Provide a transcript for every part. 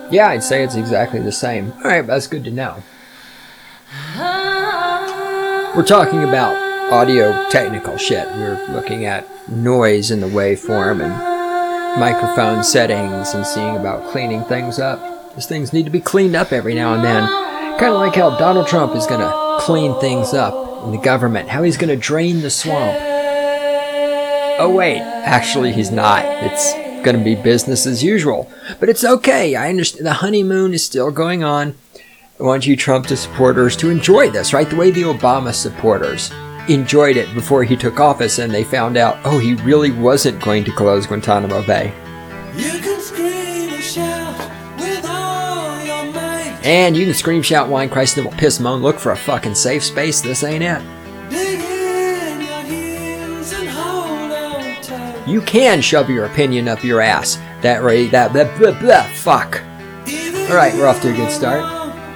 Yeah, I'd say it's exactly the same. Alright, that's good to know. We're talking about audio technical shit. We're looking at noise in the waveform and microphone settings and seeing about cleaning things up. Because things need to be cleaned up every now and then. Kind of like how Donald Trump is going to clean things up in the government. How he's going to drain the swamp. Oh wait, actually he's not. It's going to be business as usual. But it's okay. I understand the honeymoon is still going on. I want you Trump supporters to enjoy this, right? The way the Obama supporters enjoyed it before he took office and they found out, oh, he really wasn't going to close Guantanamo Bay. You can scream and shout with all your might. And you can scream, shout, whine, cry, snivel, piss, moan, look for a fucking safe space. This ain't it. Dig in your heels and hold on tight. You can shove your opinion up your ass. That blah, blah, blah, fuck. Alright, we're off to a good start.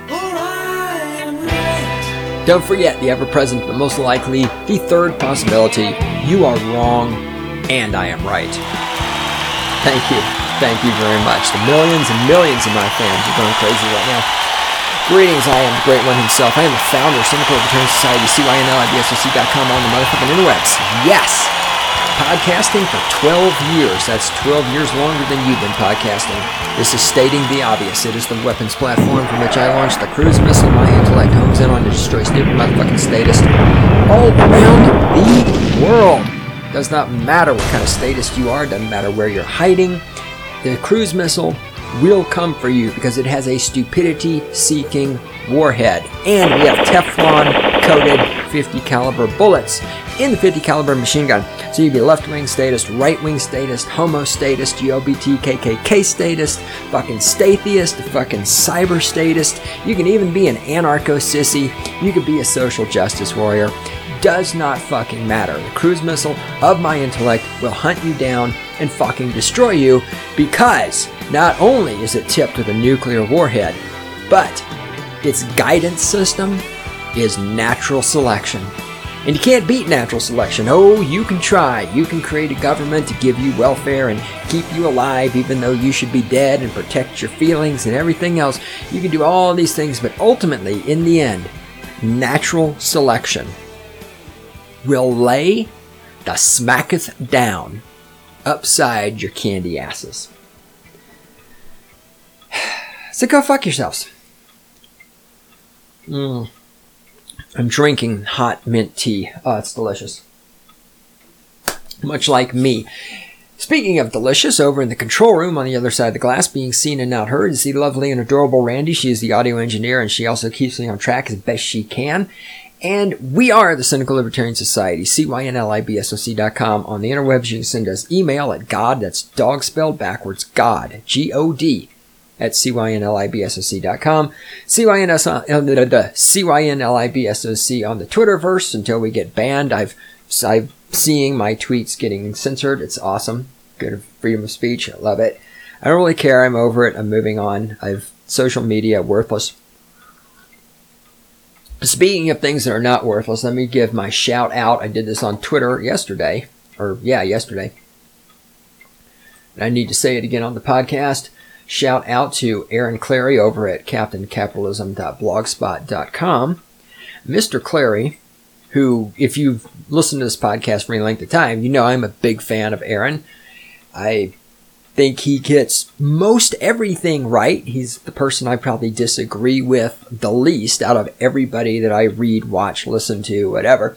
Don't forget the ever-present but most likely the third possibility. You are wrong and I am right. Thank you. Thank you very much. The millions and millions of my fans are going crazy right now. Greetings, I am the Great One himself. I am the founder of Cynical Libertarian Society, CYNLIBSOC.com on the motherfucking interwebs. Yes! Podcasting for 12 years. That's 12 years longer than you've been podcasting. This is stating the obvious. It is the weapons platform from which I launched the cruise missile my intellect homes in on to destroy stupid motherfucking statists all around the world. Does not matter what kind of statist you are. Doesn't matter where you're hiding. The cruise missile will come for you because it has a stupidity-seeking warhead. And we have Teflon-coated 50 caliber bullets in the 50 caliber machine gun. So you'd be left-wing statist, right-wing statist, homo statist, GLBT, KKK statist, fucking statheist, fucking cyber statist. You can even be an anarcho-sissy. You could be a social justice warrior. Does not fucking matter. The cruise missile of my intellect will hunt you down and fucking destroy you because not only is it tipped with a nuclear warhead, but its guidance system is natural selection. And you can't beat natural selection. Oh, you can try. You can create a government to give you welfare and keep you alive even though you should be dead and protect your feelings and everything else. You can do all these things, but ultimately, in the end, natural selection will lay the smacketh down upside your candy asses. So go fuck yourselves. I'm drinking hot mint tea. Oh, it's delicious. Much like me. Speaking of delicious, over in the control room on the other side of the glass, being seen and not heard, is the lovely and adorable Randy. She is the audio engineer, and she also keeps me on track as best she can. And we are the Cynical Libertarian Society, CYNLIBSOC.com. On the interwebs, you can send us email at God, that's dog spelled backwards, God, G-O-D, at CYNLIBSOC.com. CYNLIBSOC on the Twitterverse until we get banned. I'm seeing my tweets getting censored. It's awesome. Good freedom of speech. I love it. I don't really care. I'm over it. I'm moving on. Social media, worthless. Speaking of things that are not worthless, let me give my shout out. I did this on Twitter yesterday. Yesterday. And I need to say it again on the podcast. Shout out to Aaron Clary over at CaptainCapitalism.blogspot.com. Mr. Clary, who, if you've listened to this podcast for any length of time, you know I'm a big fan of Aaron. I think he gets most everything right. He's the person I probably disagree with the least out of everybody that I read, watch, listen to, whatever.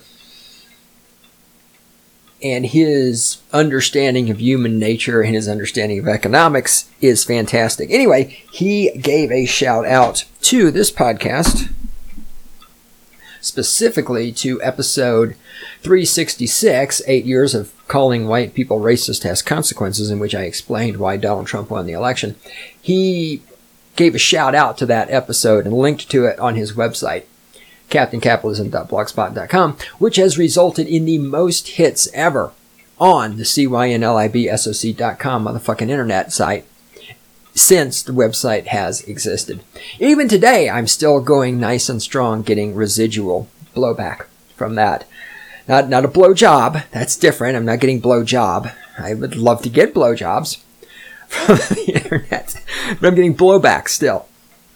And his understanding of human nature and his understanding of economics is fantastic. Anyway, he gave a shout out to this podcast, specifically to episode 366, 8 years of calling white people racist has consequences, in which I explained why Donald Trump won the election. He gave a shout out to that episode and linked to it on his website, CaptainCapitalism.blogspot.com, which has resulted in the most hits ever on the CYNLIBSOC.com motherfucking internet site since the website has existed. Even today, I'm still going nice and strong, getting residual blowback from that. Not a blow job. That's different. I'm not getting blow job. I would love to get blow jobs. from the internet. But I'm getting blowback still.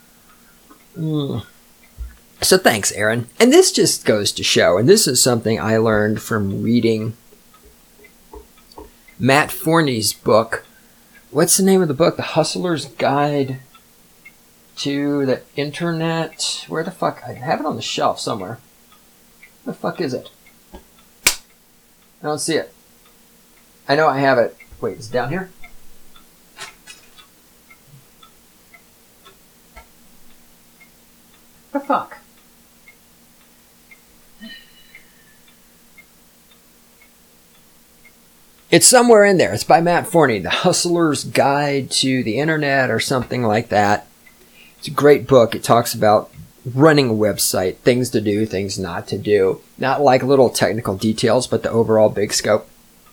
So thanks, Aaron. And this just goes to show, and this is something I learned from reading Matt Forney's book. What's the name of the book? The Hustler's Guide to the Internet. Where the fuck? I have it on the shelf somewhere. Where the fuck is it? I don't see it. I know I have it. Wait, is it down here? The fuck? It's somewhere in there. It's by Matt Forney, The Hustler's Guide to the Internet or something like that. It's a great book. It talks about running a website, things to do, things not to do. Not like little technical details, but the overall big scope.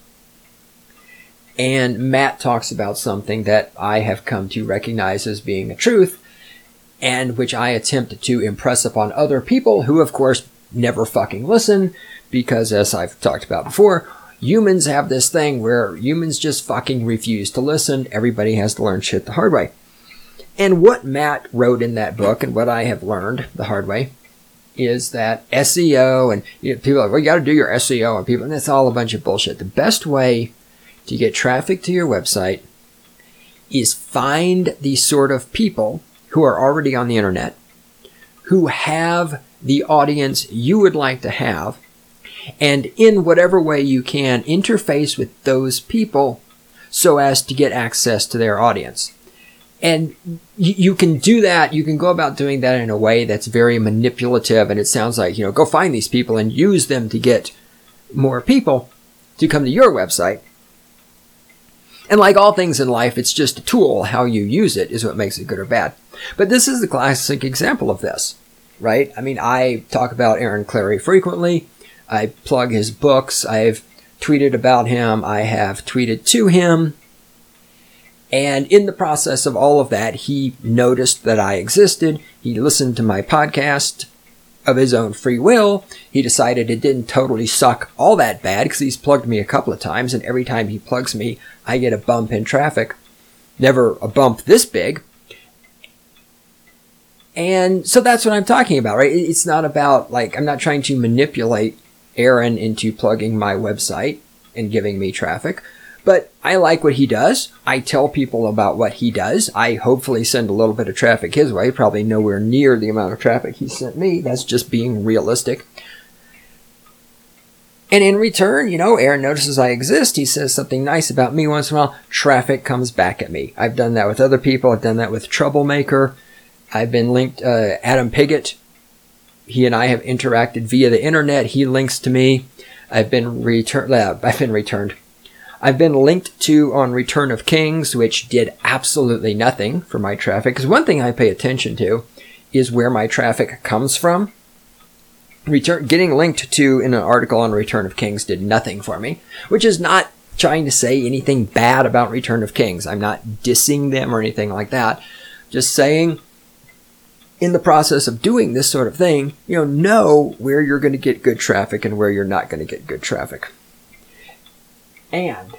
And Matt talks about something that I have come to recognize as being a truth, and which I attempt to impress upon other people who, of course, never fucking listen, because as I've talked about before, humans have this thing where humans just fucking refuse to listen. Everybody has to learn shit the hard way. And what Matt wrote in that book, and what I have learned the hard way, is that SEO, and people are like, well, you got to do your SEO, and people, and that's all a bunch of bullshit. The best way to get traffic to your website is find the sort of people who are already on the internet, who have the audience you would like to have, and in whatever way you can, interface with those people so as to get access to their audience. And you can do that. You can go about doing that in a way that's very manipulative. And it sounds like, go find these people and use them to get more people to come to your website. And like all things in life, it's just a tool. How you use it is what makes it good or bad. But this is the classic example of this, right? I mean, I talk about Aaron Clarey frequently. I plug his books. I've tweeted about him. I have tweeted to him. And in the process of all of that, he noticed that I existed. He listened to my podcast of his own free will. He decided it didn't totally suck all that bad because he's plugged me a couple of times. And every time he plugs me, I get a bump in traffic. Never a bump this big. And so that's what I'm talking about, right? It's not about, I'm not trying to manipulate Aaron into plugging my website and giving me traffic. But I like what he does. I tell people about what he does. I hopefully send a little bit of traffic his way, probably nowhere near the amount of traffic he sent me. That's just being realistic. And in return, Aaron notices I exist. He says something nice about me once in a while. Traffic comes back at me. I've done that with other people. I've done that with Troublemaker. I've been linked, Adam Piggott. He and I have interacted via the internet. He links to me. I've been returned. I've been linked to on Return of Kings, which did absolutely nothing for my traffic. Because one thing I pay attention to is where my traffic comes from. Getting linked to in an article on Return of Kings did nothing for me, which is not trying to say anything bad about Return of Kings. I'm not dissing them or anything like that. Just saying, in the process of doing this sort of thing, know where you're going to get good traffic and where you're not going to get good traffic. And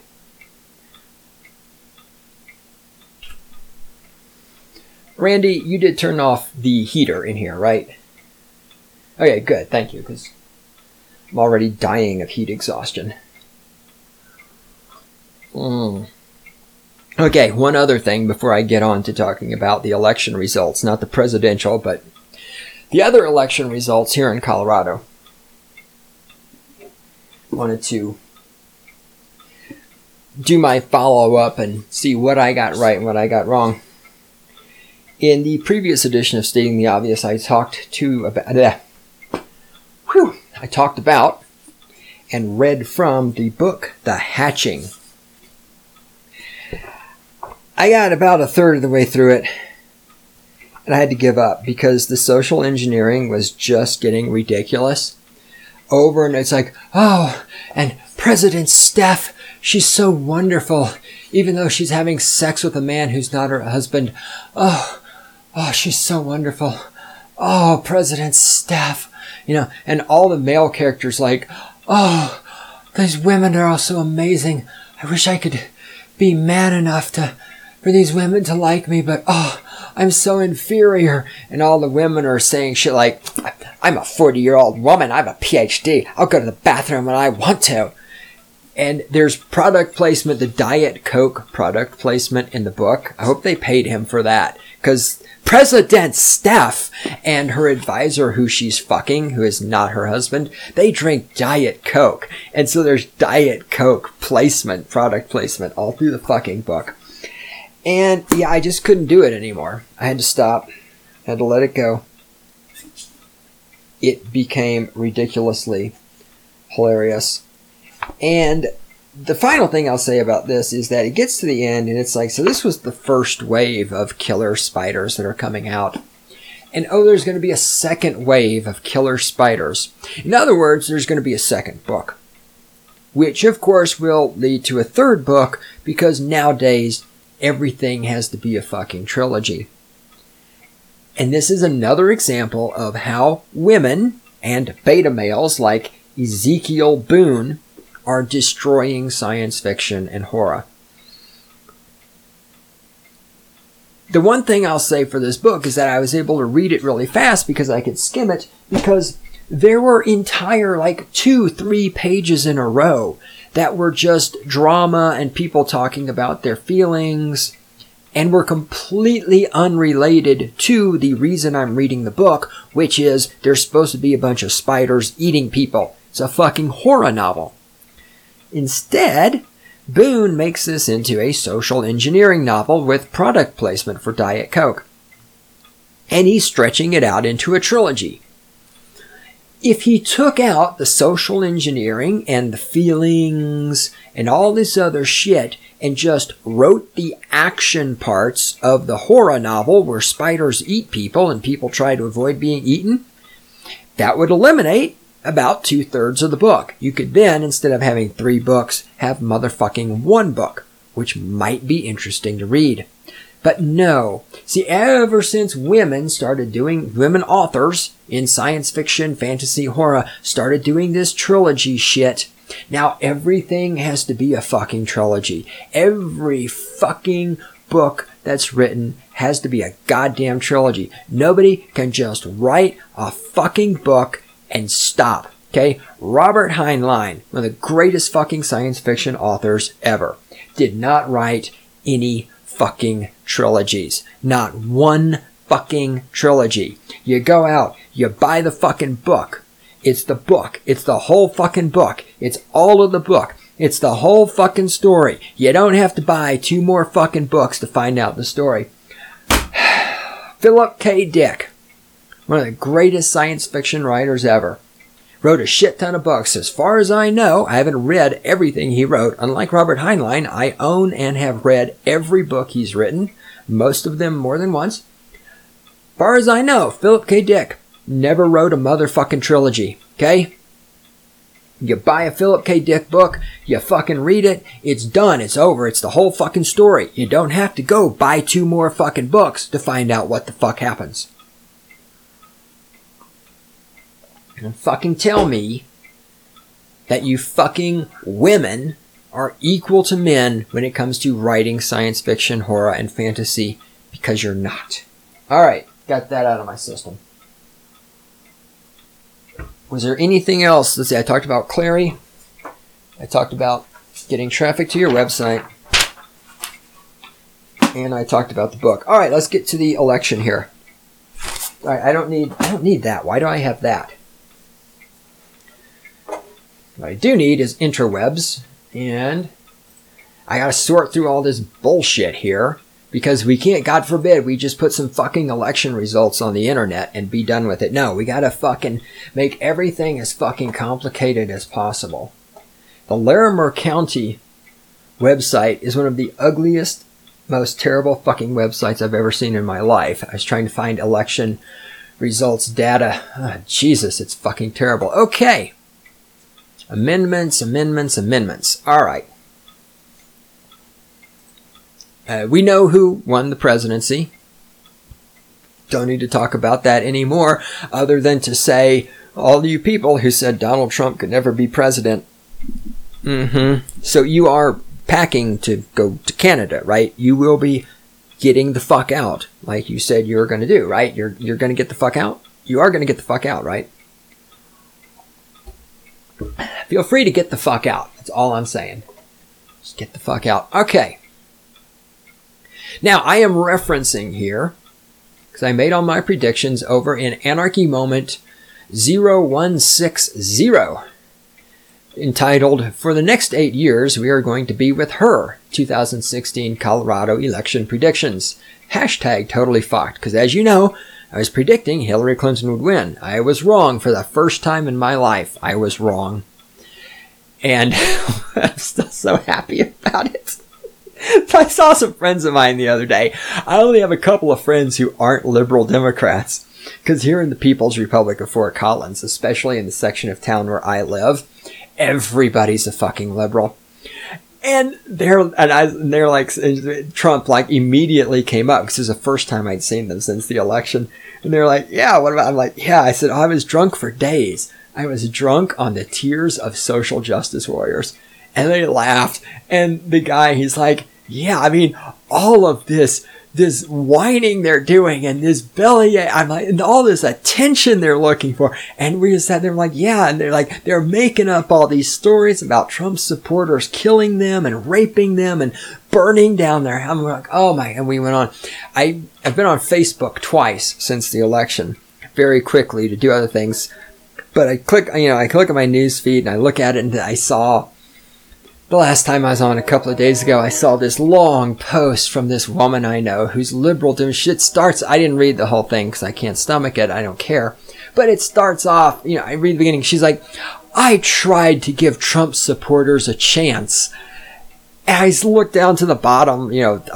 Randy, you did turn off the heater in here, right? Okay, good. Thank you, because I'm already dying of heat exhaustion. Okay, one other thing before I get on to talking about the election results, not the presidential, but the other election results here in Colorado. Wanted to do my follow-up and see what I got right and what I got wrong. In the previous edition of Stating the Obvious, I talked about and read from the book The Hatching. I got about a third of the way through it, and I had to give up because the social engineering was just getting ridiculous. Over and it's like, oh, and President Steph, she's so wonderful, even though she's having sex with a man who's not her husband. Oh, she's so wonderful. Oh, President Steph. And all the male characters like, oh, these women are all so amazing. I wish I could be man enough to for these women to like me, but oh, I'm so inferior. And all the women are saying shit like, I'm a 40-year-old woman. I have a PhD. I'll go to the bathroom when I want to. And there's product placement, the Diet Coke product placement in the book. I hope they paid him for that. Because President Steph and her advisor who she's fucking, who is not her husband, they drink Diet Coke. And so there's Diet Coke placement, product placement, all through the fucking book. And yeah, I just couldn't do it anymore. I had to stop. I had to let it go. It became ridiculously hilarious. And the final thing I'll say about this is that it gets to the end and it's like, so this was the first wave of killer spiders that are coming out. And oh, there's going to be a second wave of killer spiders. In other words, there's going to be a second book. Which, of course, will lead to a third book because nowadays everything has to be a fucking trilogy. And this is another example of how women and beta males like Ezekiel Boone are destroying science fiction and horror. The one thing I'll say for this book is that I was able to read it really fast because I could skim it, because there were entire 2-3 pages in a row that were just drama and people talking about their feelings and were completely unrelated to the reason I'm reading the book, which is there's supposed to be a bunch of spiders eating people. It's a fucking horror novel. Instead, Boone makes this into a social engineering novel with product placement for Diet Coke. And he's stretching it out into a trilogy. If he took out the social engineering and the feelings and all this other shit and just wrote the action parts of the horror novel where spiders eat people and people try to avoid being eaten, that would eliminate about 2/3 of the book. You could then, instead of having 3 books, have motherfucking 1 book, which might be interesting to read. But no. See, ever since women authors in science fiction, fantasy, horror, started doing this trilogy shit, now everything has to be a fucking trilogy. Every fucking book that's written has to be a goddamn trilogy. Nobody can just write a fucking book and stop. Okay? Robert Heinlein, one of the greatest fucking science fiction authors ever, did not write any fucking trilogies. Not one fucking trilogy. You go out, you buy the fucking book. It's the book. It's the whole fucking book. It's all of the book. It's the whole fucking story. You don't have to buy 2 more fucking books to find out the story. Philip K. Dick, one of the greatest science fiction writers ever, wrote a shit ton of books. As far as I know, I haven't read everything he wrote. Unlike Robert Heinlein, I own and have read every book he's written, most of them more than once. As far as I know, Philip K. Dick never wrote a motherfucking trilogy, okay? You buy a Philip K. Dick book, you fucking read it, it's done, it's over, it's the whole fucking story. You don't have to go buy 2 more fucking books to find out what the fuck happens. And fucking tell me that you fucking women are equal to men when it comes to writing science fiction, horror, and fantasy, because you're not. Alright, got that out of my system. Was there anything else? Let's see, I talked about Clary. I talked about getting traffic to your website. And I talked about the book. Alright, let's get to the election here. Alright, I don't need that. Why do I have that? What I do need is interwebs, and I gotta sort through all this bullshit here, because we can't, God forbid, we just put some fucking election results on the internet and be done with it. No, we gotta fucking make everything as fucking complicated as possible. The Larimer County website is one of the ugliest, most terrible fucking websites I've ever seen in my life. I was trying to find election results data. Oh, Jesus, it's fucking terrible. Okay. Amendments. All right. We know who won the presidency. Don't need to talk about that anymore, other than to say, all you people who said Donald Trump could never be president. So you are packing to go to Canada, right? You will be getting the fuck out, like you said you were going to do, right? You're going to get the fuck out? You are going to get the fuck out, right? Feel free to get the fuck out. That's all I'm saying. Just get the fuck out. Okay. Now, I am referencing here, because I made all my predictions over in Anarchy Moment 0160, entitled, For the Next 8 Years, We Are Going to Be With Her, 2016 Colorado Election Predictions. Hashtag totally fucked, because as you know, I was predicting Hillary Clinton would win. I was wrong for the first time in my life. I was wrong. And I'm still so happy about it. I saw some friends of mine the other day. I only have a couple of friends who aren't liberal Democrats. Because here in the People's Republic of Fort Collins, especially in the section of town where I live, everybody's a fucking liberal. And they're like, Trump like immediately came up, because this is the first time I'd seen them since the election. And they're like, yeah, what about? I'm like, yeah. I said, I was drunk for days. I was drunk on the tears of social justice warriors. And they laughed. And the guy, he's like, yeah, I mean, all of this whining they're doing and this belly, I'm like, and all this attention they're looking for. And we just sat there like, yeah. And they're like, they're making up all these stories about Trump supporters killing them and raping them and burning down their house. I'm like, oh my, and we went on. I've been on Facebook twice since the election, very quickly to do other things. But I click on my news feed and I look at it and I saw, the last time I was on a couple of days ago, I saw this long post from this woman I know who's liberal. Shit starts, I didn't read the whole thing because I can't stomach it. I don't care. But it starts off, I read the beginning. She's like, I tried to give Trump supporters a chance. And I look down to the bottom,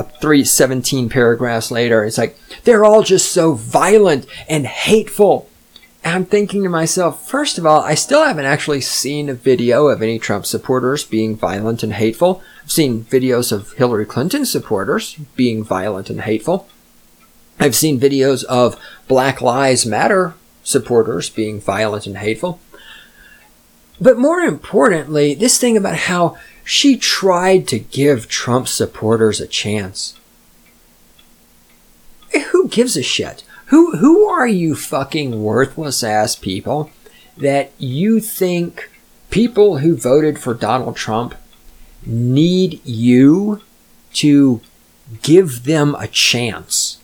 17 paragraphs later. It's like, they're all just so violent and hateful. And I'm thinking to myself, first of all, I still haven't actually seen a video of any Trump supporters being violent and hateful. I've seen videos of Hillary Clinton supporters being violent and hateful. I've seen videos of Black Lives Matter supporters being violent and hateful. But more importantly, this thing about how she tried to give Trump supporters a chance. Who gives a shit? Who are you fucking worthless ass people that you think people who voted for Donald Trump need you to give them a chance?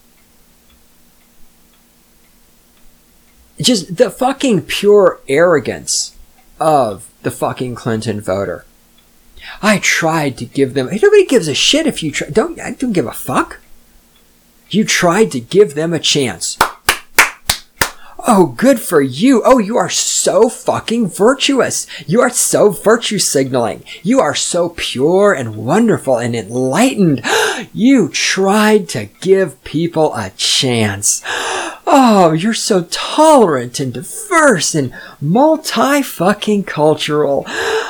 Just the fucking pure arrogance of the fucking Clinton voter. I tried to give them... Nobody gives a shit if you try... I don't give a fuck. You tried to give them a chance. Oh, good for you. Oh, you are so fucking virtuous. You are so virtue signaling. You are so pure and wonderful and enlightened. You tried to give people a chance. Oh, you're so tolerant and diverse and multi-fucking cultural.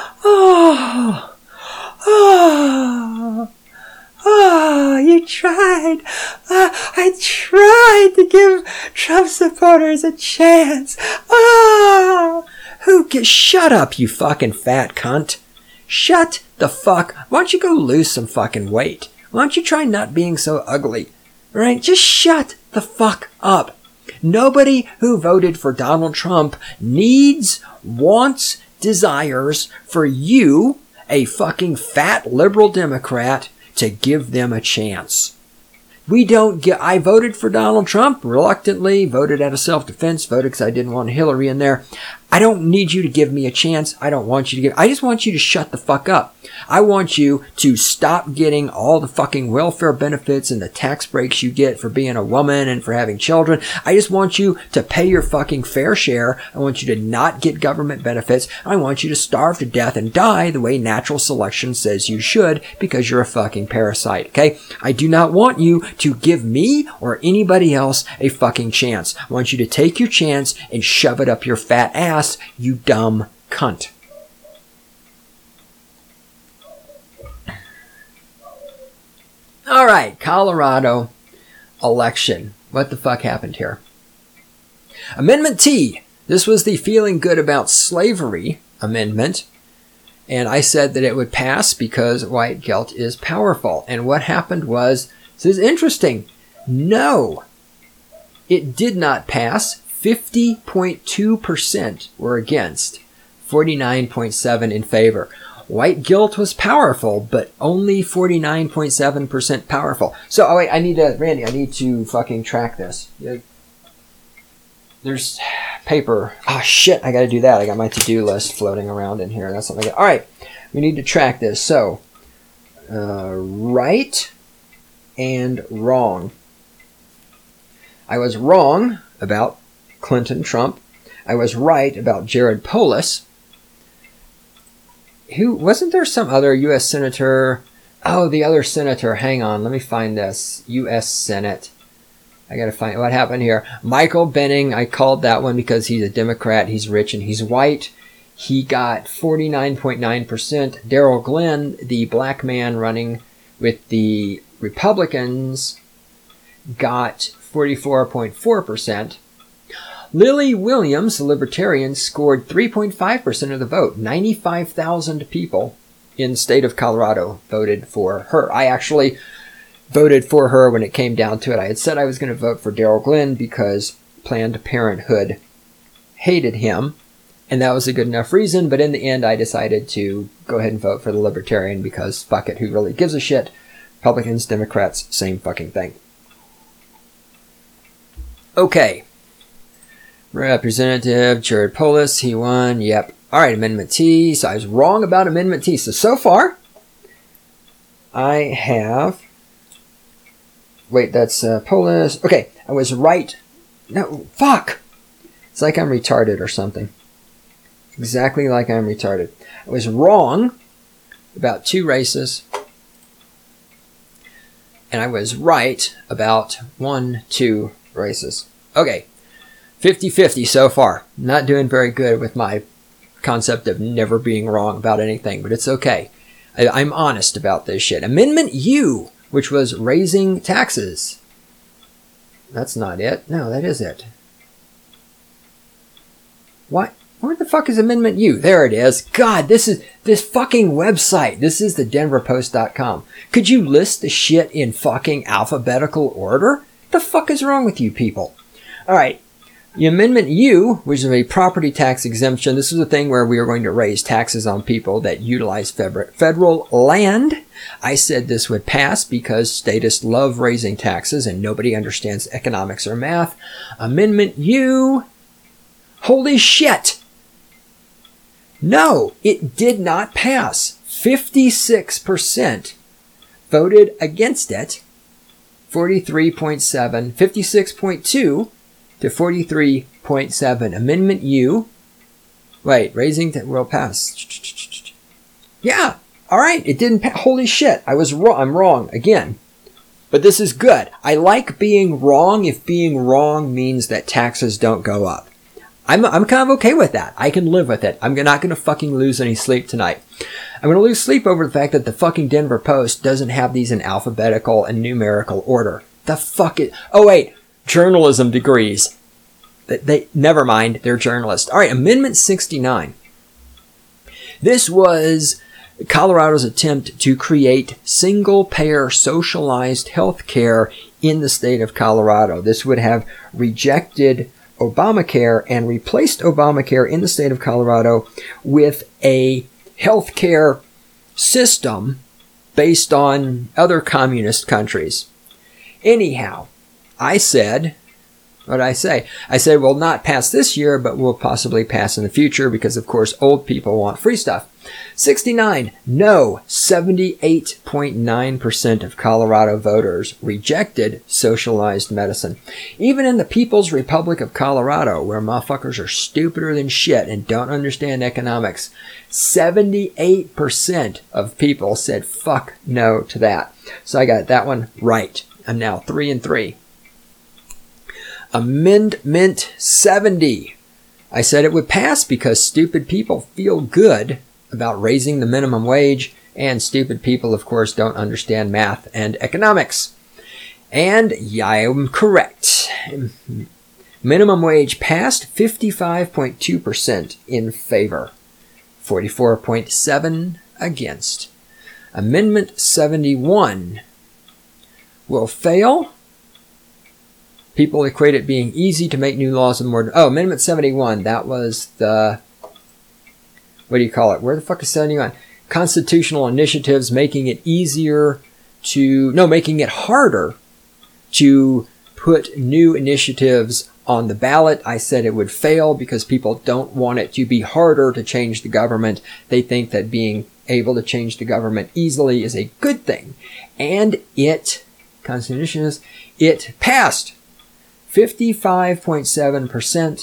Oh, you tried. I tried to give Trump supporters a chance. Shut up, you fucking fat cunt. Shut the fuck. Why don't you go lose some fucking weight? Why don't you try not being so ugly? Right? Just shut the fuck up. Nobody who voted for Donald Trump needs, wants, desires for you, a fucking fat liberal Democrat, to give them a chance. I voted for Donald Trump, reluctantly, voted out of self-defense, voted because I didn't want Hillary in there. I don't need you to give me a chance. I just want you to shut the fuck up. I want you to stop getting all the fucking welfare benefits and the tax breaks you get for being a woman and for having children. I just want you to pay your fucking fair share. I want you to not get government benefits. I want you to starve to death and die the way natural selection says you should, because you're a fucking parasite, okay? I do not want you to give me or anybody else a fucking chance. I want you to take your chance and shove it up your fat ass, you dumb cunt. All right, Colorado election. What the fuck happened here? Amendment T. This was the feeling good about slavery amendment. And I said that it would pass because white guilt is powerful. And what happened was, this is interesting. No, it did not pass. 50.2% were against, 49.7% in favor. White guilt was powerful, but only 49.7% powerful. So, oh wait, Randy, I need to fucking track this. There's paper. Oh shit, I gotta do that. I got my to-do list floating around in here. That's something. Alright, we need to track this. So, right and wrong. I was wrong about Clinton, Trump. I was right about Jared Polis. Who wasn't there some other U.S. senator? Oh, the other senator. Hang on, let me find this. U.S. Senate. I gotta find what happened here. Michael Benning. I called that one because he's a Democrat. He's rich and he's white. He got 49.9%. Darrell Glenn, the black man running with the Republicans, got 44.4%. Lily Williams, the Libertarian, scored 3.5% of the vote. 95,000 people in the state of Colorado voted for her. I actually voted for her when it came down to it. I had said I was going to vote for Darrell Glenn because Planned Parenthood hated him, and that was a good enough reason, but in the end I decided to go ahead and vote for the Libertarian because fuck it, who really gives a shit? Republicans, Democrats, same fucking thing. Okay. Representative Jared Polis, he won. Yep. All right, Amendment T. So I was wrong about Amendment T. So far, I have... Wait, that's Polis. Okay, I was right. No, fuck. It's like I'm retarded or something. Exactly like I'm retarded. I was wrong about 2 races. And I was right about 2 races. Okay. 50-50 so far. Not doing very good with my concept of never being wrong about anything, but it's okay. I'm honest about this shit. Amendment U, which was raising taxes. That's not it. No, that is it. What? Where the fuck is Amendment U? There it is. God, this fucking website. This is the denverpost.com. Could you list the shit in fucking alphabetical order? The fuck is wrong with you people? Alright. The Amendment U, which is a property tax exemption, this is a thing where we are going to raise taxes on people that utilize federal land. I said this would pass because statists love raising taxes and nobody understands economics or math. Amendment U, holy shit! No, it did not pass. 56% voted against it. 43.7, 56.2 to 43.7. Amendment U. Wait, raising that will pass. Yeah, all right, it didn't pass. Holy shit, I was wrong. I'm wrong again. But this is good. I like being wrong if being wrong means that taxes don't go up. I'm kind of okay with that. I can live with it. I'm not going to fucking lose any sleep tonight. I'm going to lose sleep over the fact that the fucking Denver Post doesn't have these in alphabetical and numerical order. The fuck it. Oh wait, journalism degrees. Never mind, they're journalists. All right, Amendment 69. This was Colorado's attempt to create single-payer socialized health care in the state of Colorado. This would have rejected Obamacare and replaced Obamacare in the state of Colorado with a healthcare system based on other communist countries. Anyhow, I said, what did I say? I said we'll not pass this year, but we'll possibly pass in the future because, of course, old people want free stuff. 69, no. 78.9% of Colorado voters rejected socialized medicine. Even in the People's Republic of Colorado, where motherfuckers are stupider than shit and don't understand economics, 78% of people said fuck no to that. So I got that one right. I'm now 3-3. Amendment 70. I said it would pass because stupid people feel good about raising the minimum wage, and stupid people, of course, don't understand math and economics. And I am correct. Minimum wage passed 55.2% in favor. 44.7 against. Amendment 71 will fail. People equate it being easy to make new laws and more... Oh, Amendment 71, that was the... What do you call it? Where the fuck is 71? Constitutional initiatives making it easier to... No, making it harder to put new initiatives on the ballot. I said it would fail because people don't want it to be harder to change the government. They think that being able to change the government easily is a good thing. And it passed 55.7%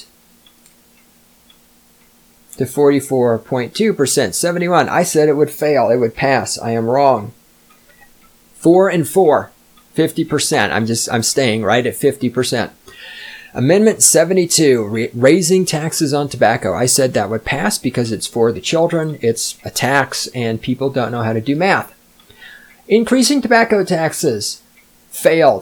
to 44.2%. 71. I said it would fail. It would pass. I am wrong. 4 and 4. 50%. I'm staying right at 50%. Amendment 72, raising taxes on tobacco. I said that would pass because it's for the children, it's a tax, and people don't know how to do math. Increasing tobacco taxes failed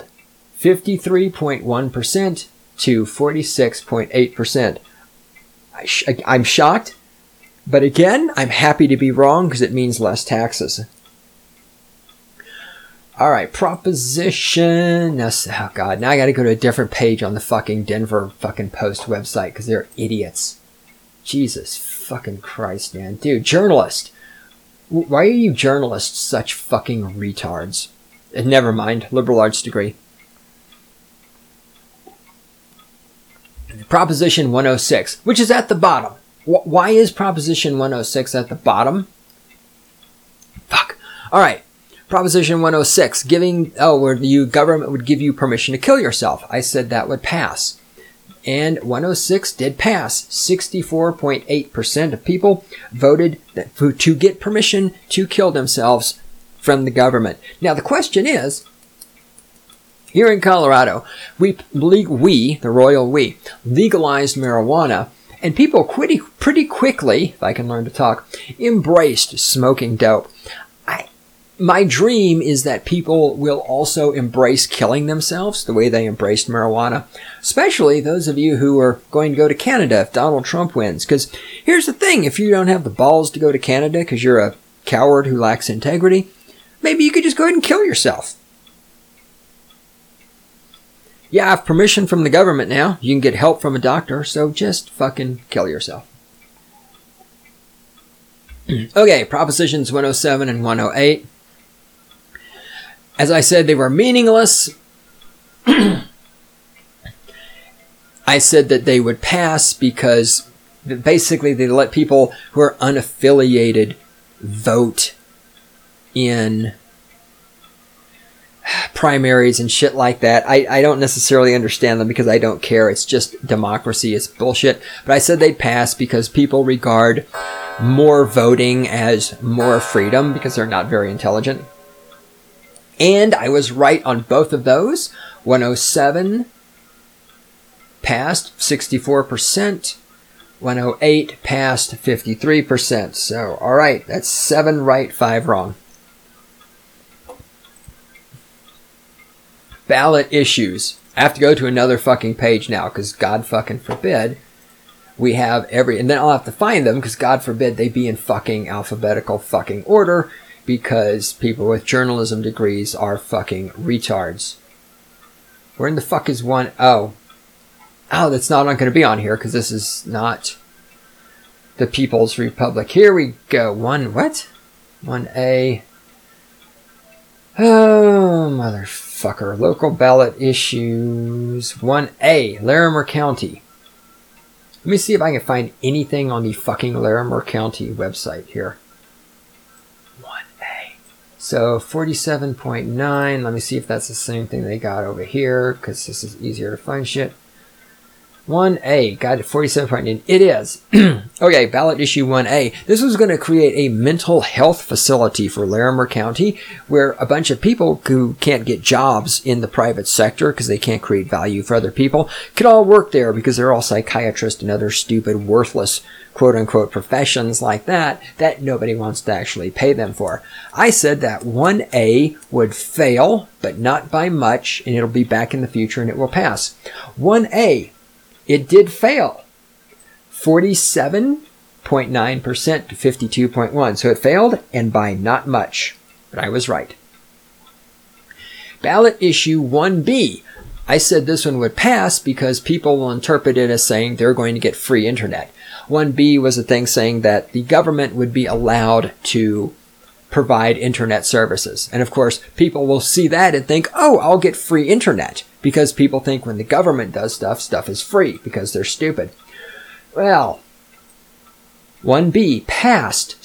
53.1% to 46.8%. I'm shocked, but again, I'm happy to be wrong because it means less taxes. All right, proposition. Oh God, now I got to go to a different page on the fucking Denver fucking Post website because they're idiots. Jesus fucking Christ, man, dude, journalist. Why are you journalists such fucking retards? Never mind, liberal arts degree. Proposition 106, which is at the bottom. Why is Proposition 106 at the bottom? Fuck. All right. Proposition 106, where the government would give you permission to kill yourself. I said that would pass. And 106 did pass. 64.8% of people voted to get permission to kill themselves from the government. Now, the question is, here in Colorado, we, the royal we, legalized marijuana, and people pretty quickly, if I can learn to talk, embraced smoking dope. My dream is that people will also embrace killing themselves the way they embraced marijuana, especially those of you who are going to go to Canada if Donald Trump wins. Because here's the thing, if you don't have the balls to go to Canada because you're a coward who lacks integrity, maybe you could just go ahead and kill yourself. Yeah, I have permission from the government now. You can get help from a doctor, so just fucking kill yourself. Okay, Propositions 107 and 108. As I said, they were meaningless. I said that they would pass because basically they let people who are unaffiliated vote in primaries and shit like that. I don't necessarily understand them because I don't care. It's just democracy. It's bullshit. But I said they'd pass because people regard more voting as more freedom because they're not very intelligent. And I was right on both of those. 107 passed 64%. 108 passed 53%. So, all right, that's 7 right, 5 wrong. Ballot issues. I have to go to another fucking page now because God fucking forbid we have and then I'll have to find them because God forbid they be in fucking alphabetical fucking order because people with journalism degrees are fucking retards. Where in the fuck is one? Oh, that's not going to be on here because this is not the People's Republic. Here we go. 1A. Oh, motherfucker. Local ballot issues. 1A. Larimer County. Let me see if I can find anything on the fucking Larimer County website here. 1A. So 47.9. Let me see if that's the same thing they got over here because this is easier to find shit. 1A, got it, 47.9. It is. Okay, ballot issue 1A. This was going to create a mental health facility for Larimer County where a bunch of people who can't get jobs in the private sector because they can't create value for other people could all work there because they're all psychiatrists and other stupid, worthless, quote-unquote professions like that nobody wants to actually pay them for. I said that 1A would fail, but not by much, and it'll be back in the future and it will pass. 1A. It did fail. 47 0.9% to 52.1%. So it failed, and by not much. But I was right. Ballot issue 1B. I said this one would pass because people will interpret it as saying they're going to get free internet. 1B was a thing saying that the government would be allowed to provide internet services. And of course, people will see that and think, oh, I'll get free internet. Because people think when the government does stuff, stuff is free because they're stupid. Well, 1B passed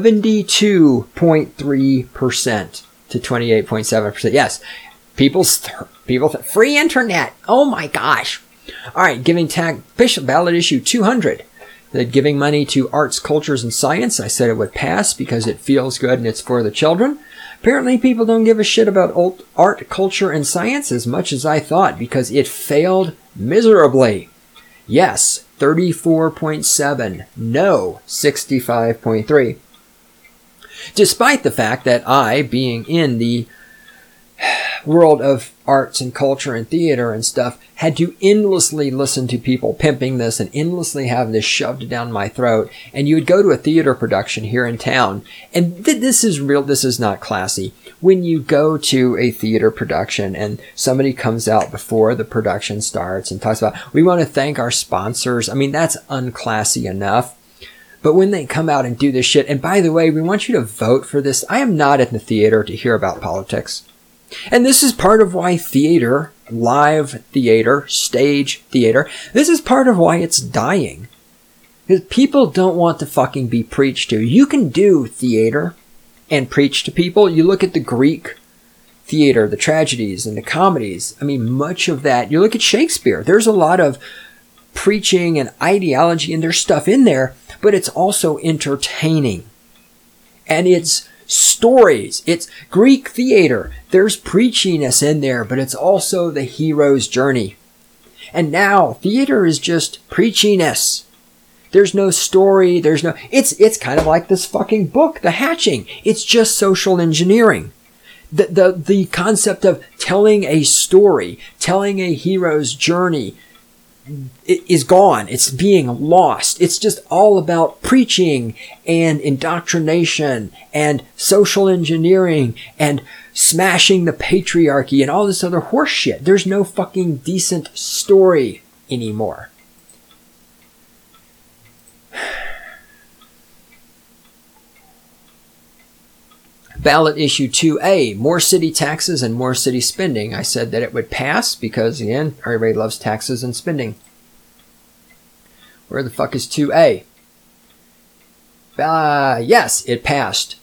72.3% to 28.7%. Yes, people free internet. Oh my gosh. All right, ballot issue 200. That giving money to arts, cultures, and science. I said it would pass because it feels good and it's for the children. Apparently, people don't give a shit about art, culture, and science as much as I thought because it failed miserably. Yes, 34.7. No, 65.3. Despite the fact that I, being in the world of arts and culture and theater and stuff, had to endlessly listen to people pimping this and endlessly have this shoved down my throat. And you would go to a theater production here in town, and this is real, this is not classy. When you go to a theater production and somebody comes out before the production starts and talks about, we want to thank our sponsors. I mean, that's unclassy enough. But when they come out and do this shit, and by the way, we want you to vote for this. I am not in the theater to hear about politics. And this is part of why theater, live theater, stage theater, this is part of why it's dying. Because people don't want to fucking be preached to. You can do theater and preach to people. You look at the Greek theater, the tragedies and the comedies. I mean, much of that, you look at Shakespeare, there's a lot of preaching and ideology and there's stuff in there, but it's also entertaining. And it's stories. It's Greek theater. There's preachiness in there, but it's also the hero's journey. And now theater is just preachiness. There's no story. It's kind of like this fucking book, The Hatching. It's just social engineering. The concept of telling a story, telling a hero's journey, it is gone. It's being lost. It's just all about preaching and indoctrination and social engineering and smashing the patriarchy and all this other horse shit. There's no fucking decent story anymore. Ballot issue 2A, more city taxes and more city spending. I said that it would pass because, again, everybody loves taxes and spending. Where the fuck is 2A? Yes, it passed.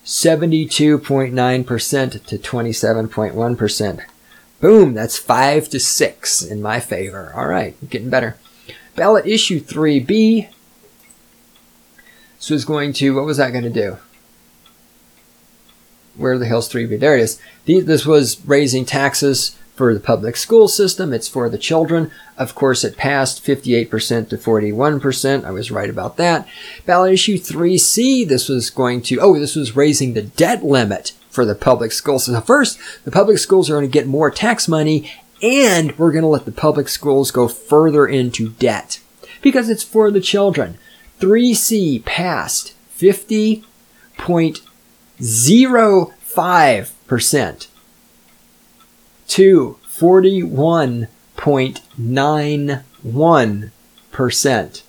72.9% to 27.1%. Boom, that's 5-6 in my favor. All right, getting better. Ballot issue 3B. This was going to, what was that going to do? Where the hell's 3B? There it is. This was raising taxes for the public school system. It's for the children. Of course, it passed 58% to 41%. I was right about that. Ballot issue 3C. This was this was raising the debt limit for the public schools. So first, the public schools are going to get more tax money, and we're going to let the public schools go further into debt because it's for the children. 3C passed 50.05% to 41.91%.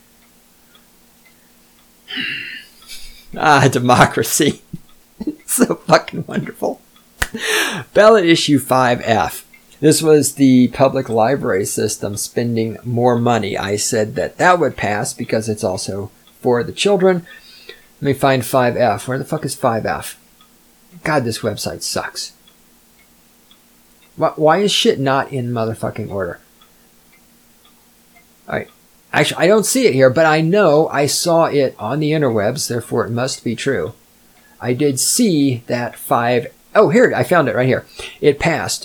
Democracy. So fucking wonderful. Ballot issue 5F. This was the public library system spending more money. I said that would pass because it's also for the children. Let me find 5F. Where the fuck is 5F? God, this website sucks. Why is shit not in motherfucking order? Alright. Actually, I don't see it here, but I know I saw it on the interwebs, therefore it must be true. I did see that 5... Oh, here, I found it right here. It passed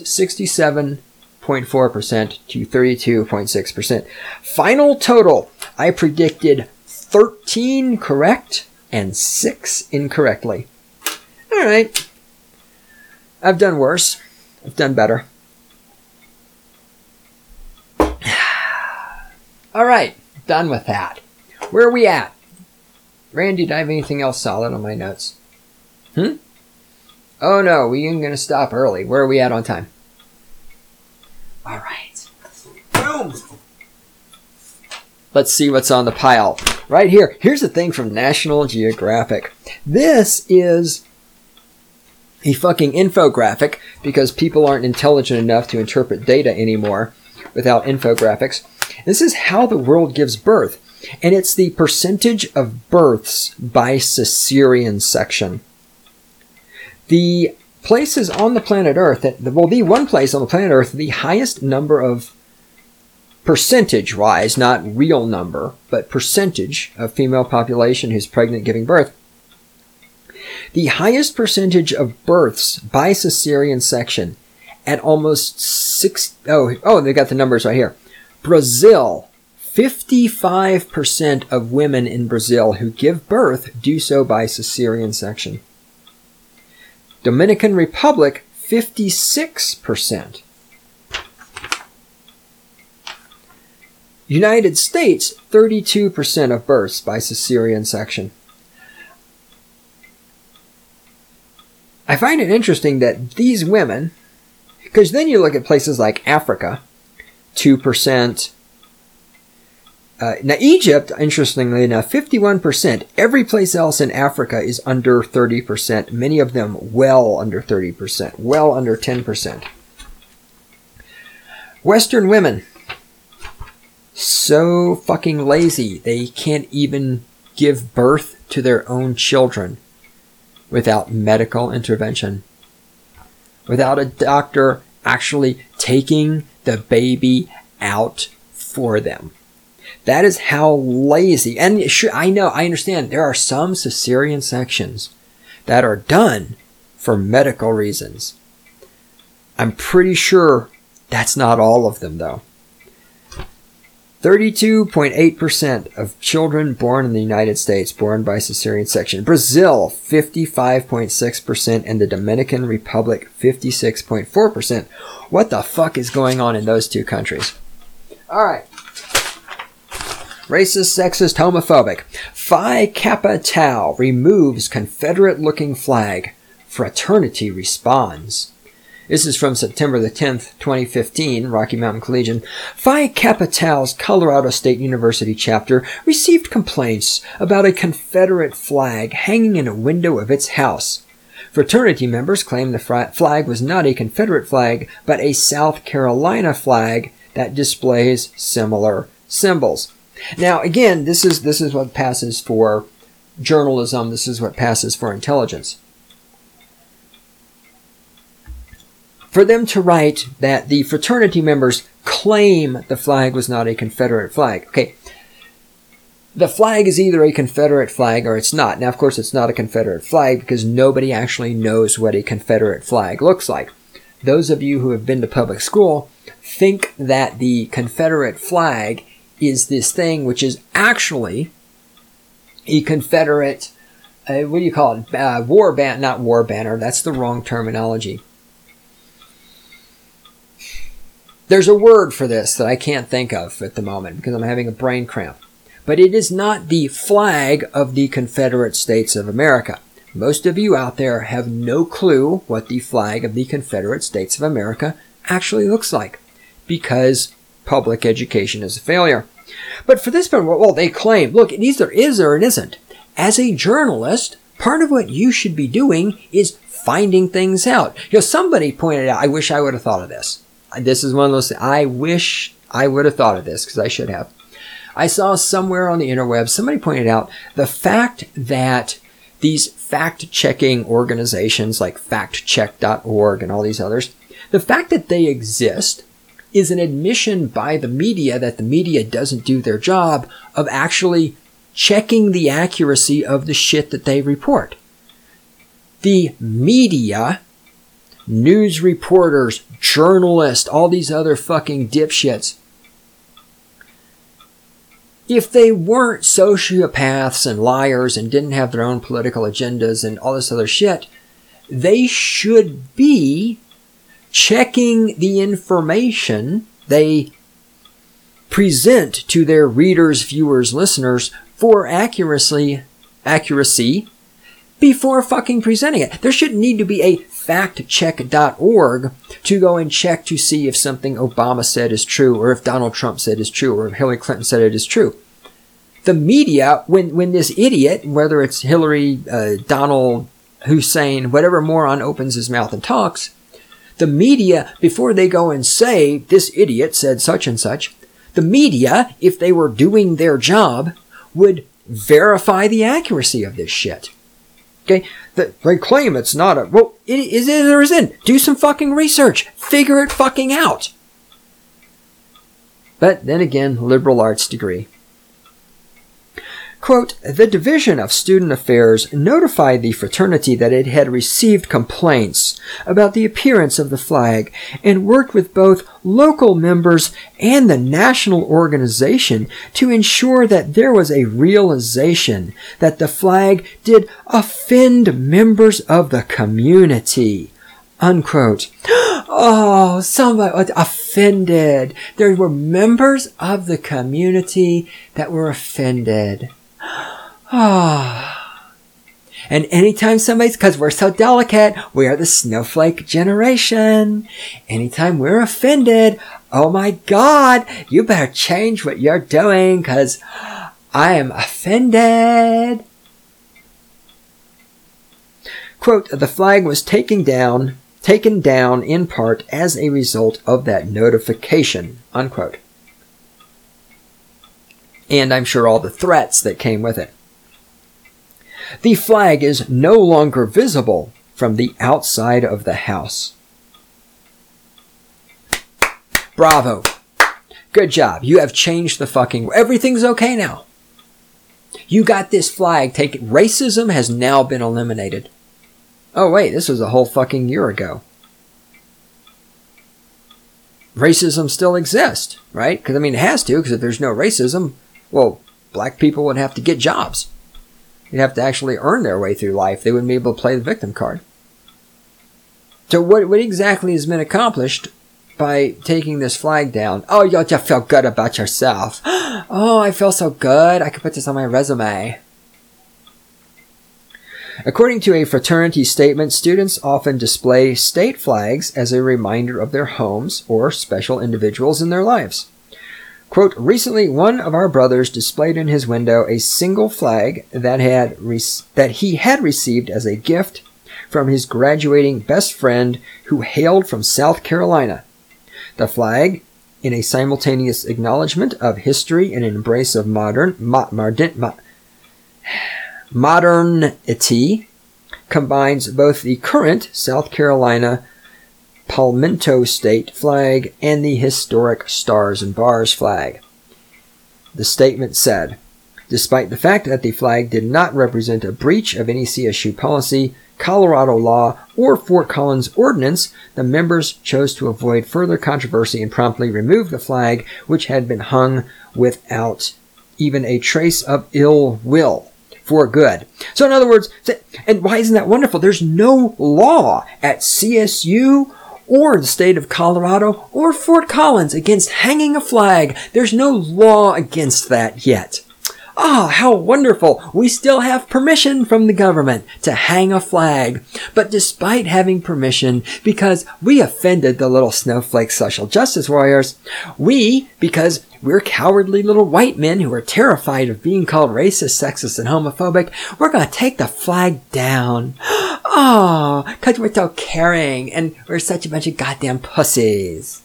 67.4% to 32.6%. Final total, I predicted 13 correct and 6 incorrectly. All right. I've done worse. I've done better. All right. Done with that. Where are we at? Randy, did I have anything else solid on my notes? Oh no, we ain't gonna stop early. Where are we at on time? All right. Boom! Let's see what's on the pile. Right here. Here's a thing from National Geographic. This is a fucking infographic because people aren't intelligent enough to interpret data anymore without infographics. This is how the world gives birth. And it's the percentage of births by cesarean section. The places on the planet Earth, the one place on the planet Earth, the highest number of percentage-wise, not real number, but percentage of female population who's pregnant giving birth. The highest percentage of births by cesarean section at almost they got the numbers right here. Brazil, 55% of women in Brazil who give birth do so by cesarean section. Dominican Republic, 56%. United States, 32% of births by cesarean section. I find it interesting that these women, because then you look at places like Africa, 2%. Now Egypt, interestingly enough, 51%. Every place else in Africa is under 30%. Many of them well under 30%, well under 10%. Western women, so fucking lazy. They can't even give birth to their own children without medical intervention. Without a doctor actually taking the baby out for them. That is how lazy. And sure, I understand there are some cesarean sections that are done for medical reasons. I'm pretty sure that's not all of them, though. 32.8% of children born in the United States born by cesarean section. Brazil, 55.6%, and the Dominican Republic, 56.4%. What the fuck is going on in those two countries? All right. Racist, sexist, homophobic. Phi Kappa Tau removes Confederate-looking flag. Fraternity responds. This is from September the 10th, 2015, Rocky Mountain Collegian. Phi Kappa Tau's Colorado State University chapter received complaints about a Confederate flag hanging in a window of its house. Fraternity members claim the flag was not a Confederate flag, but a South Carolina flag that displays similar symbols. Now, again, this is what passes for journalism. This is what passes for intelligence. For them to write that the fraternity members claim the flag was not a Confederate flag. Okay, the flag is either a Confederate flag or it's not. Now, of course, it's not a Confederate flag because nobody actually knows what a Confederate flag looks like. Those of you who have been to public school think that the Confederate flag is this thing which is actually a Confederate, what do you call it? Not war banner. That's the wrong terminology. There's a word for this that I can't think of at the moment because I'm having a brain cramp. But it is not the flag of the Confederate States of America. Most of you out there have no clue what the flag of the Confederate States of America actually looks like because public education is a failure. But for this one, well, they claim, look, it either is or it isn't. As a journalist, part of what you should be doing is finding things out. Somebody pointed out, I wish I would have thought of this. This is one of those things. I wish I would have thought of this because I should have. I saw somewhere on the interweb, somebody pointed out the fact that these fact-checking organizations like factcheck.org and all these others, the fact that they exist is an admission by the media that the media doesn't do their job of actually checking the accuracy of the shit that they report. The media, news reporters, journalists, all these other fucking dipshits, if they weren't sociopaths and liars and didn't have their own political agendas and all this other shit, they should be checking the information they present to their readers, viewers, listeners for accuracy accuracy before fucking presenting it. There shouldn't need to be a factcheck.org to go and check to see if something Obama said is true, or if Donald Trump said is true, or if Hillary Clinton said it is true. The media, when this idiot, whether it's Hillary, Donald, Hussein, whatever moron opens his mouth and talks, the media, before they go and say, this idiot said such and such, the media, if they were doing their job, would verify the accuracy of this shit. Okay? They claim it's not a... Well, is it or isn't? Do some fucking research. Figure it fucking out. But then again, liberal arts degree. Quote, the Division of Student Affairs notified the fraternity that it had received complaints about the appearance of the flag and worked with both local members and the national organization to ensure that there was a realization that the flag did offend members of the community. Unquote. Oh, somebody was offended. There were members of the community that were offended. Ah. And anytime somebody's, because we're so delicate, we are the snowflake generation. Anytime we're offended, oh my God, you better change what you're doing because I am offended. Quote, the flag was taken down in part as a result of that notification, unquote. And I'm sure all the threats that came with it. The flag is no longer visible from the outside of the house. Bravo. Good job. You have changed the fucking... Everything's okay now. You got this flag taken. Racism has now been eliminated. Oh, wait, this was a whole fucking year ago. Racism still exists, right? Because, I mean, it has to, because if there's no racism, well, black people would have to get jobs. They'd have to actually earn their way through life. They wouldn't be able to play the victim card. So what exactly has been accomplished by taking this flag down? Oh, you just feel good about yourself. Oh, I feel so good. I could put this on my resume. According to a fraternity statement, students often display state flags as a reminder of their homes or special individuals in their lives. Quote, recently one of our brothers displayed in his window a single flag that he had received as a gift from his graduating best friend who hailed from South Carolina. The flag, in a simultaneous acknowledgement of history and an embrace of modernity, combines both the current South Carolina Palmetto State flag and the historic Stars and Bars flag. The statement said, despite the fact that the flag did not represent a breach of any CSU policy, Colorado law, or Fort Collins ordinance, the members chose to avoid further controversy and promptly removed the flag, which had been hung without even a trace of ill will. For good. So in other words, and why isn't that wonderful? There's no law at CSU or the state of Colorado or Fort Collins against hanging a flag. There's no law against that yet. Ah, how wonderful. We still have permission from the government to hang a flag. But despite having permission, because we offended the little snowflake social justice warriors, because we're cowardly little white men who are terrified of being called racist, sexist, and homophobic, we're going to take the flag down. Oh, because we're so caring and we're such a bunch of goddamn pussies.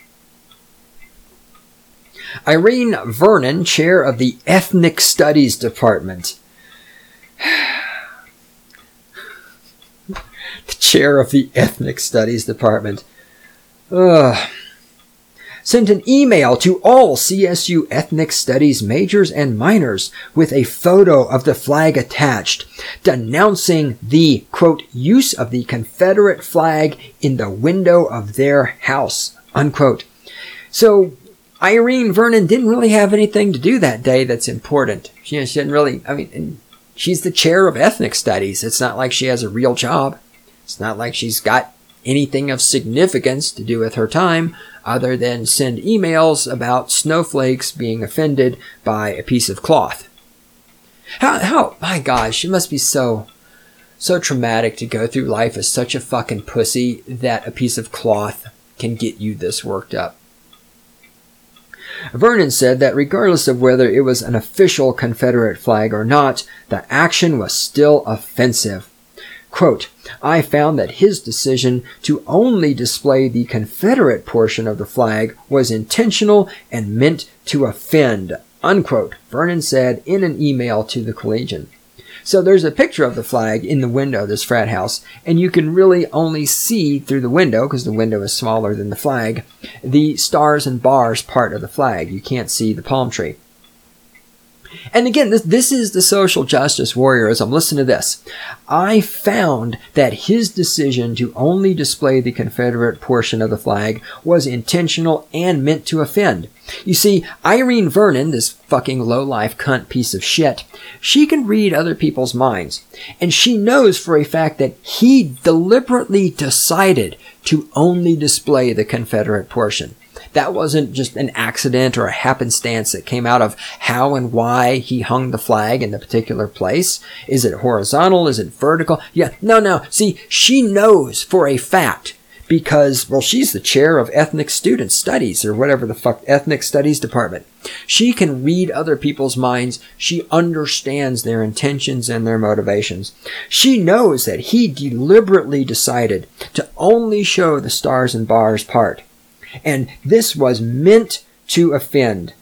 Irene Vernon, chair of the Ethnic Studies Department. The chair of the Ethnic Studies Department. Sent an email to all CSU Ethnic Studies majors and minors with a photo of the flag attached, denouncing the, quote, use of the Confederate flag in the window of their house, unquote. So, Irene Vernon didn't really have anything to do that day that's important. She didn't really, she's the chair of ethnic studies. It's not like she has a real job. It's not like she's got anything of significance to do with her time other than send emails about snowflakes being offended by a piece of cloth. My gosh, it must be so traumatic to go through life as such a fucking pussy that a piece of cloth can get you this worked up. Vernon said that regardless of whether it was an official Confederate flag or not, the action was still offensive. Quote, I found that his decision to only display the Confederate portion of the flag was intentional and meant to offend, unquote, Vernon said in an email to the Collegian. So there's a picture of the flag in the window of this frat house, and you can really only see through the window, because the window is smaller than the flag, the stars and bars part of the flag. You can't see the palm tree. And again, this is the social justice warrior as I'm listening to this. I found that his decision to only display the Confederate portion of the flag was intentional and meant to offend. You see, Irene Vernon, this fucking low-life cunt piece of shit, she can read other people's minds. And she knows for a fact that he deliberately decided to only display the Confederate portion. That wasn't just an accident or a happenstance that came out of how and why he hung the flag in the particular place. Is it horizontal? Is it vertical? Yeah, no. See, she knows for a fact because, well, she's the chair of ethnic student studies or whatever the fuck, ethnic studies department. She can read other people's minds. She understands their intentions and their motivations. She knows that he deliberately decided to only show the stars and bars part. And this was meant to offend.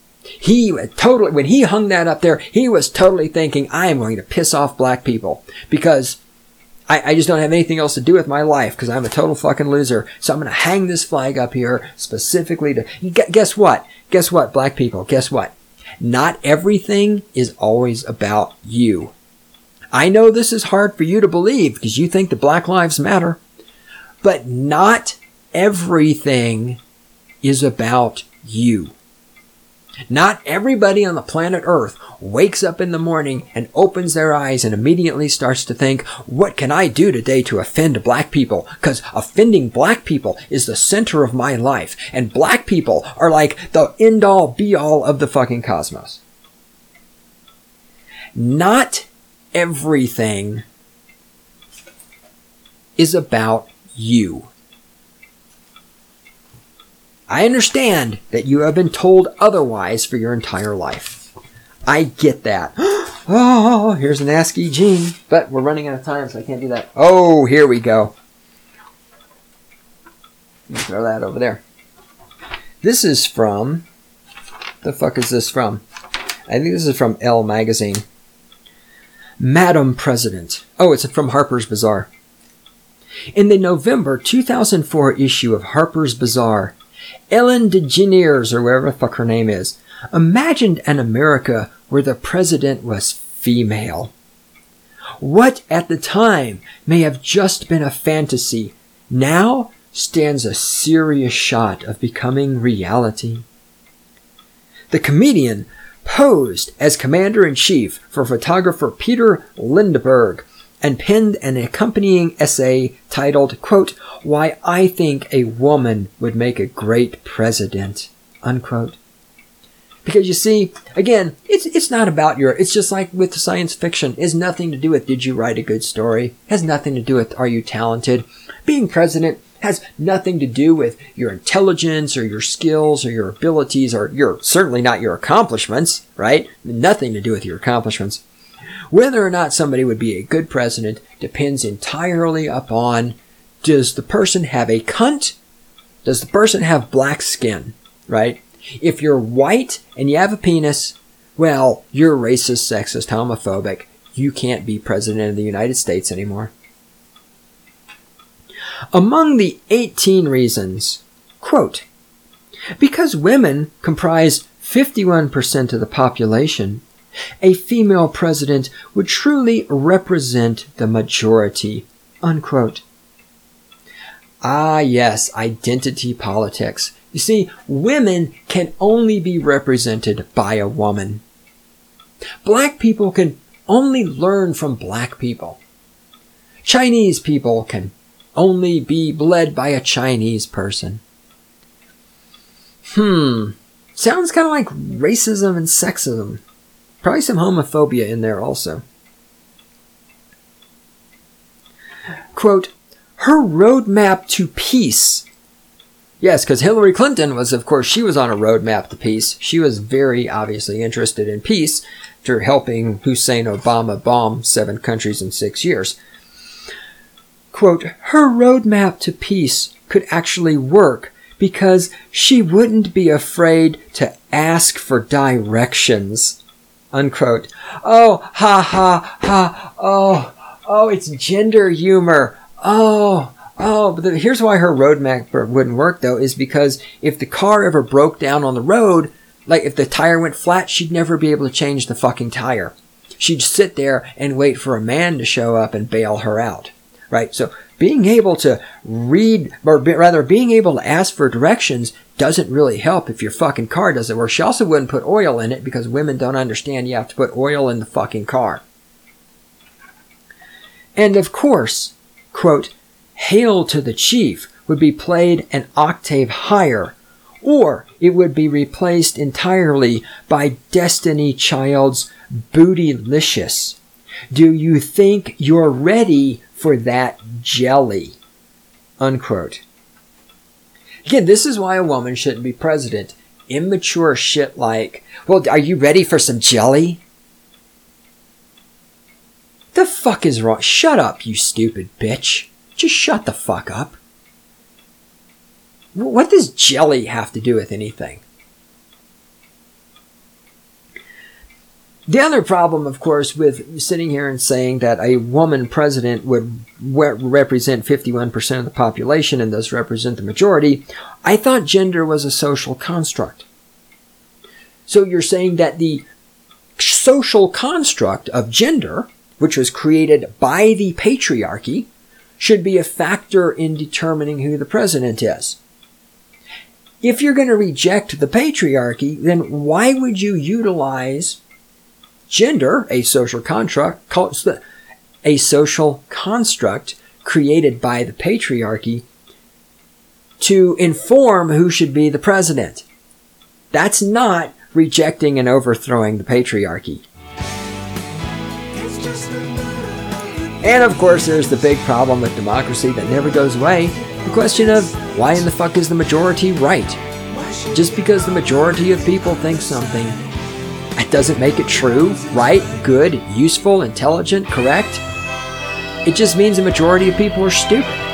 When he hung that up there, he was totally thinking, I am going to piss off black people because I just don't have anything else to do with my life because I'm a total fucking loser. So I'm going to hang this flag up here specifically to... Guess what? Guess what, black people? Guess what? Not everything is always about you. I know this is hard for you to believe because you think the Black Lives Matter, but not everything is about you. Not everybody on the planet Earth wakes up in the morning and opens their eyes and immediately starts to think, what can I do today to offend black people? Because offending black people is the center of my life. And black people are like the end-all, be-all of the fucking cosmos. Not everything is about you. I understand that you have been told otherwise for your entire life. I get that. Oh, here's an Ask E. Gene. But we're running out of time, so I can't do that. Oh, here we go. Throw that over there. This is from... The fuck is this from? I think this is from Elle magazine. Madam President. Oh, it's from Harper's Bazaar. In the November 2004 issue of Harper's Bazaar, Ellen DeGeneres, or whatever the fuck her name is, imagined an America where the president was female. What at the time may have just been a fantasy now stands a serious shot of becoming reality. The comedian posed as commander-in-chief for photographer Peter Lindbergh and penned an accompanying essay titled, quote, Why I Think a Woman Would Make a Great President, unquote. Because you see, again, it's not about it's just like with science fiction. It has nothing to do with did you write a good story. It has nothing to do with are you talented. Being president has nothing to do with your intelligence or your skills or your abilities or certainly not your accomplishments, right? Nothing to do with your accomplishments. Whether or not somebody would be a good president depends entirely upon, does the person have a cunt? Does the person have black skin, right? If you're white and you have a penis, well, you're racist, sexist, homophobic. You can't be president of the United States anymore. Among the 18 reasons, quote, because women comprise 51% of the population, a female president would truly represent the majority, unquote. Ah, yes, identity politics. You see, women can only be represented by a woman. Black people can only learn from black people. Chinese people can only be led by a Chinese person. Sounds kind of like racism and sexism. Probably some homophobia in there also. Quote, her roadmap to peace. Yes, because Hillary Clinton was, of course, she was on a roadmap to peace. She was very obviously interested in peace after helping Hussein Obama bomb 7 countries in 6 years. Quote, her roadmap to peace could actually work because she wouldn't be afraid to ask for directions. Unquote. Oh, ha, ha, ha, oh, it's gender humor. But here's why her roadmap wouldn't work, though, is because if the car ever broke down on the road, like if the tire went flat, she'd never be able to change the fucking tire. She'd sit there and wait for a man to show up and bail her out, right? So being able to read, or rather being able to ask for directions doesn't really help if your fucking car doesn't work. She also wouldn't put oil in it because women don't understand you have to put oil in the fucking car. And of course, quote, Hail to the Chief would be played an octave higher, or it would be replaced entirely by Destiny Child's Bootylicious. Do you think you're ready for that jelly? Unquote. Again, this is why a woman shouldn't be president. Immature shit like, well, are you ready for some jelly? The fuck is wrong? Shut up, you stupid bitch. Just shut the fuck up. What does jelly have to do with anything? The other problem, of course, with sitting here and saying that a woman president would represent 51% of the population and thus represent the majority, I thought gender was a social construct. So you're saying that the social construct of gender, which was created by the patriarchy, should be a factor in determining who the president is. If you're going to reject the patriarchy, then why would you utilize gender, a social construct created by the patriarchy, to inform who should be the president? That's not rejecting and overthrowing the patriarchy. And of course, there's the big problem with democracy that never goes away. The question of why in the fuck is the majority right? Just because the majority of people think something, it doesn't make it true, right, good, useful, intelligent, correct. It just means the majority of people are stupid.